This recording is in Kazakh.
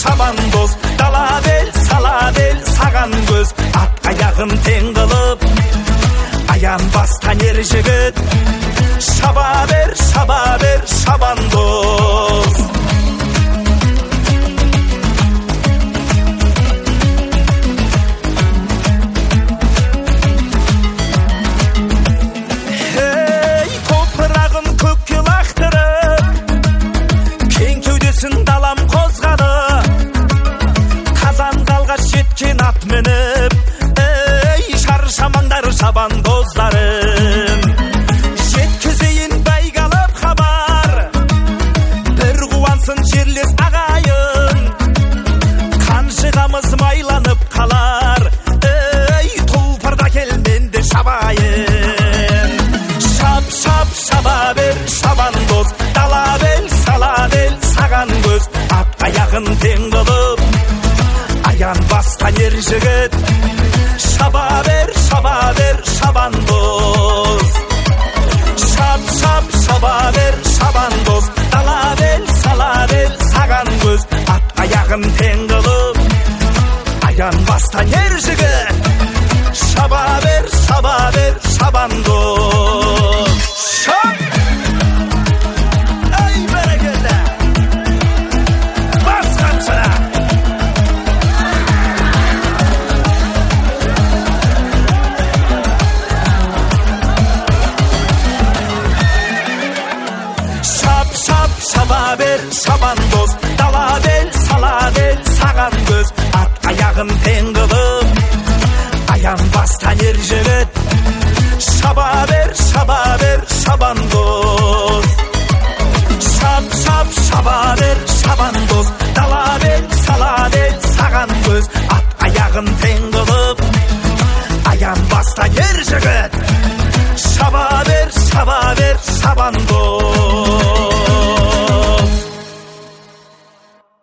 шабандоз, дала бел, сала бел, саған көз, ат аяғын тең қылып, аянбастан ер жігіт, шаба бер, шабандоз. Далам қозғады, қазан қалғаш жеткен ат мініп, шаршамаңдар шабандоздарым. Жеткізейін байғалып хабар, бір қуансын жерлес ағайын, қаншығамыз майланып қалар, тұлпырда келменде шабайын. Шаба бер, шабандоз, дала бел, сала бел, саған көз, ат аяғын тең қылып, аянбастан ер жігіт, шаба бер, шабандоз. Шаба бер, шабандоз, дала бел, сала бел, саған көз, ат аяғын тең қылып, аянбастан ер жігіт, шаба бер, шабандоз. Шаба бер, шабандоз, дала бел, сала бел, саған көз, ат аяғын тең қылып, аянбастан ер жігіт, шаба бер, шабандоз. Шаба бер, шабандоз, дала бел, сала бел, саған көз, ат аяғын тең қылып, аянбастан ер жігіт, шаба бер, шабандоз.